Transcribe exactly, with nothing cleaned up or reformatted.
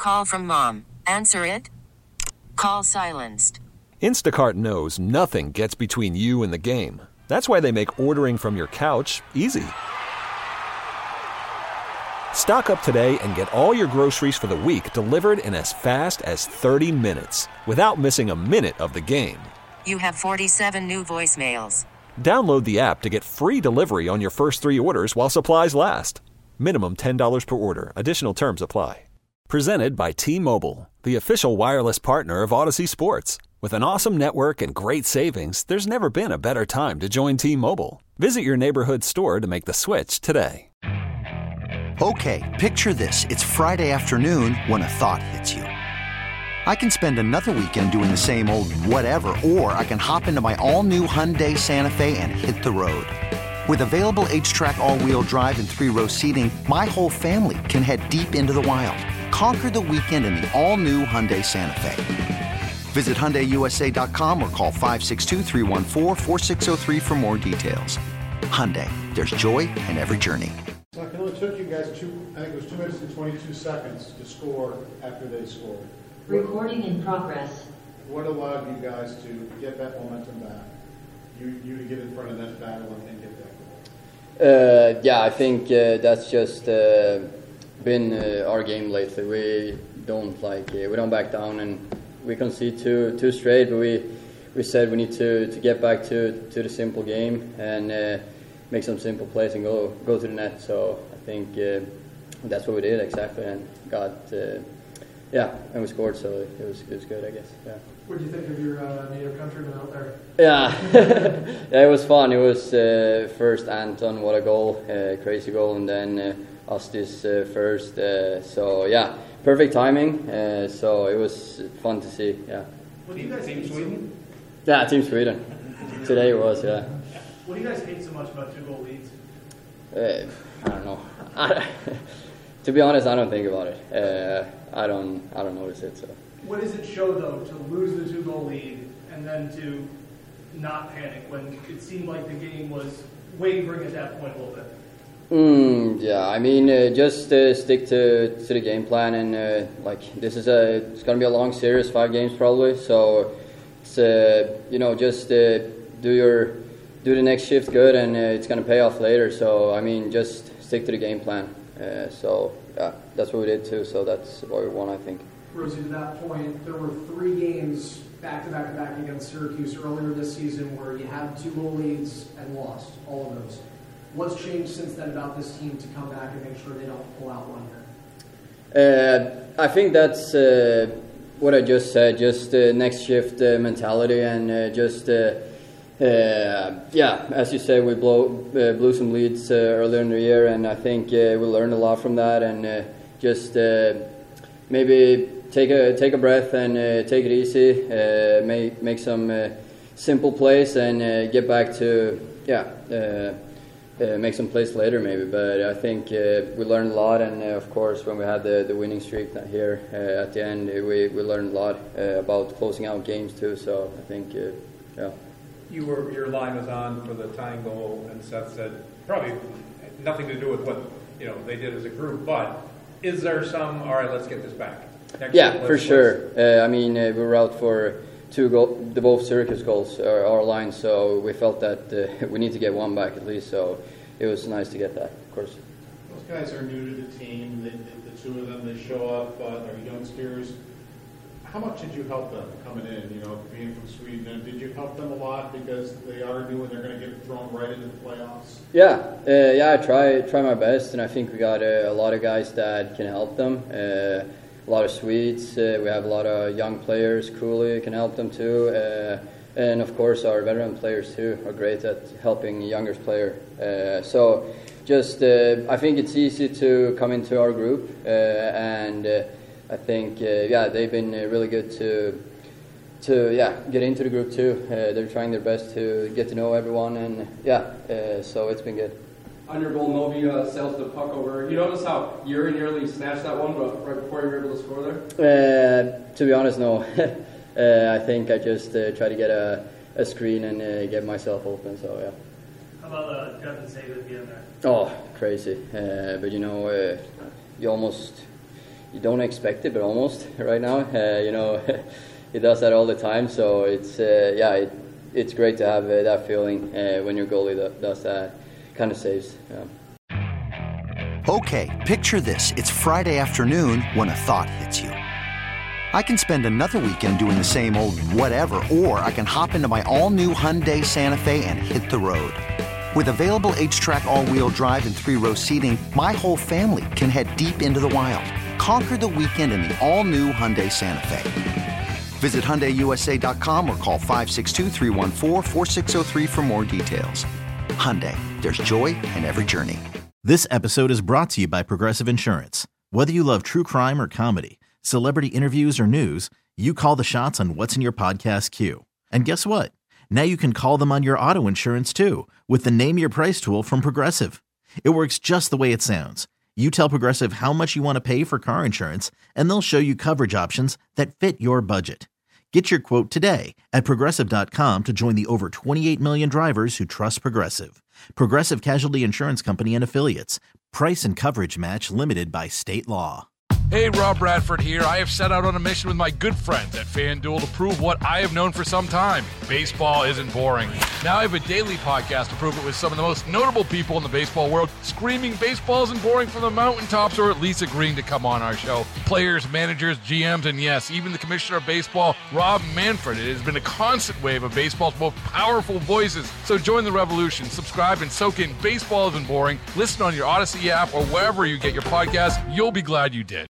Call from mom. Answer it. Call silenced. Instacart knows nothing gets between you and the game. That's why they make ordering from your couch easy. Stock up today and get all your groceries for the week delivered in as fast as thirty minutes without missing a minute of the game. You have forty-seven new voicemails. Download the app to get free delivery on your first three orders while supplies last. Minimum ten dollars per order. Additional terms apply. Presented by T-Mobile, the official wireless partner of Odyssey Sports. With an awesome network and great savings, there's never been a better time to join T-Mobile. Visit your neighborhood store to make the switch today. Okay, picture this. It's Friday afternoon when a thought hits you. I can spend another weekend doing the same old whatever, or I can hop into my all-new Hyundai Santa Fe and hit the road. With available H-Track all-wheel drive and three-row seating, my whole family can head deep into the wild. Conquer the weekend in the all-new Hyundai Santa Fe. Visit Hyundai U S A dot com or call five six two, three one four, four six zero three for more details. Hyundai, there's joy in every journey. So it only took you guys two, I think it was two minutes and twenty-two seconds to score after they scored. Recording in progress. What allowed you guys to get that momentum back? You you to get in front of that battle and get that goal? Uh, yeah, I think uh, that's just uh, been uh, our game lately. We don't like uh, we don't back down, and we concede two two straight. But we we said we need to, to get back to, to the simple game and uh, make some simple plays and go go to the net. So I think uh, that's what we did exactly, and got uh, yeah, and we scored. So it was it was good, I guess. Yeah. What do you think of your uh, native countrymen out there? Yeah, yeah, it was fun. It was uh, first Anton, what a goal, uh, crazy goal, and then uh, Astis uh, first. Uh, so yeah, perfect timing. Uh, so it was fun to see. Yeah. What do you guys Team hate Sweden? So, yeah, Team Sweden. Today it was. Yeah. What do you guys hate so much about two goal leads? Uh, I don't know. I, to be honest, I don't think about it. Uh, I don't. I don't notice it. So. What does it show, though, to lose the two-goal lead and then to not panic when it seemed like the game was wavering at that point a little bit? Mm, yeah, I mean, uh, just uh, stick to to the game plan, and uh, like this is a it's gonna be a long series, five games probably. So it's uh, you know just uh, do your do the next shift good, and uh, it's gonna pay off later. So I mean, just stick to the game plan. Uh, so yeah, that's what we did too. So that's what we won, I think. Rosie, to that point, there were three games back-to-back-to-back against Syracuse earlier this season where you had two goal leads and lost all of those. What's changed since then about this team to come back and make sure they don't pull out one here? Uh, I think that's uh, what I just said, just uh, next shift uh, mentality, and uh, just, uh, uh, yeah, as you said, we blow, uh, blew some leads uh, earlier in the year, and I think uh, we learned a lot from that, and uh, just uh, maybe take a take a breath and uh, take it easy, uh, make make some uh, simple plays, and uh, get back to yeah, uh, uh, make some plays later maybe. But I think uh, we learned a lot, and uh, of course when we had the, the winning streak here uh, at the end, we we learned a lot uh, about closing out games too. So I think uh, yeah. You were your line was on for the tying goal, and Seth said probably nothing to do with what you know they did as a group, but is there some all right? Let's get this back. Next yeah, week, for sure. Uh, I mean, uh, we were out for two goal, the both Syracuse goals, our, our line, so we felt that uh, we need to get one back at least. So it was nice to get that, of course. Those guys are new to the team. They, the, the two of them, they show up. Uh, they're youngsters. How much did you help them coming in? You know, being from Sweden, and did you help them a lot because they are new and they're going to get thrown right into the playoffs? Yeah, uh, yeah. I try try my best, and I think we got uh, a lot of guys that can help them. Uh, A lot of Swedes. Uh, we have a lot of young players. Cooley can help them too, uh, and of course our veteran players too are great at helping younger player. Uh, so, just uh, I think it's easy to come into our group, uh, and uh, I think uh, yeah they've been uh, really good to to yeah get into the group too. Uh, they're trying their best to get to know everyone, and yeah, uh, so it's been good. On your goal, Novi uh, sails the puck over. You notice how Yuri nearly snatched that one, but right before you were able to score there? Uh, to be honest, no. uh, I think I just uh, try to get a, a screen and uh, get myself open, so yeah. How about uh, Devin save at the end there? Oh, crazy. Uh, but you know, uh, you almost you don't expect it, but almost right now. Uh, you know, he does that all the time. So it's uh, yeah, it, it's great to have uh, that feeling uh, when your goalie does that kind of saves. Yeah. Okay, picture this. It's Friday afternoon when a thought hits you. I can spend another weekend doing the same old whatever, or I can hop into my all-new Hyundai Santa Fe and hit the road. With available H-Track all-wheel drive and three-row seating, my whole family can head deep into the wild. Conquer the weekend in the all-new Hyundai Santa Fe. Visit Hyundai U S A dot com or call five six two, three one four, four six zero three for more details. Hyundai, there's joy in every journey. This episode is brought to you by Progressive Insurance. Whether you love true crime or comedy, celebrity interviews or news, you call the shots on what's in your podcast queue. And guess what? Now you can call them on your auto insurance too with the Name Your Price tool from Progressive. It works just the way it sounds. You tell Progressive how much you want to pay for car insurance, and they'll show you coverage options that fit your budget. Get your quote today at Progressive dot com to join the over twenty-eight million drivers who trust Progressive. Progressive Casualty Insurance Company and Affiliates. Price and coverage match limited by state law. Hey, Rob Bradford here. I have set out on a mission with my good friends at FanDuel to prove what I have known for some time. Baseball isn't boring. Now I have a daily podcast to prove it with some of the most notable people in the baseball world, screaming baseball isn't boring from the mountaintops, or at least agreeing to come on our show. Players, managers, G Ms, and yes, even the commissioner of baseball, Rob Manfred. It has been a constant wave of baseball's most powerful voices. So join the revolution. Subscribe and soak in Baseball Isn't Boring. Listen on your Odyssey app or wherever you get your podcasts. You'll be glad you did.